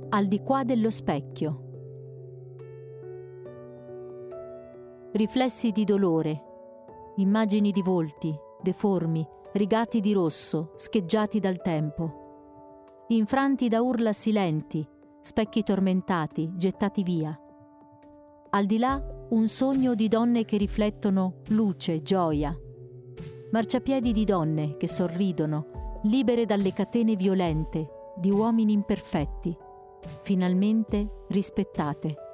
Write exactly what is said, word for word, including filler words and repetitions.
Al di qua dello specchio. Riflessi di dolore, immagini di volti, deformi, rigati di rosso, scheggiati dal tempo. Infranti da urla silenti, specchi tormentati, gettati via. Al di là un sogno di donne che riflettono luce, gioia. Marciapiedi di donne che sorridono, libere dalle catene violente, di uomini imperfetti, finalmente rispettate.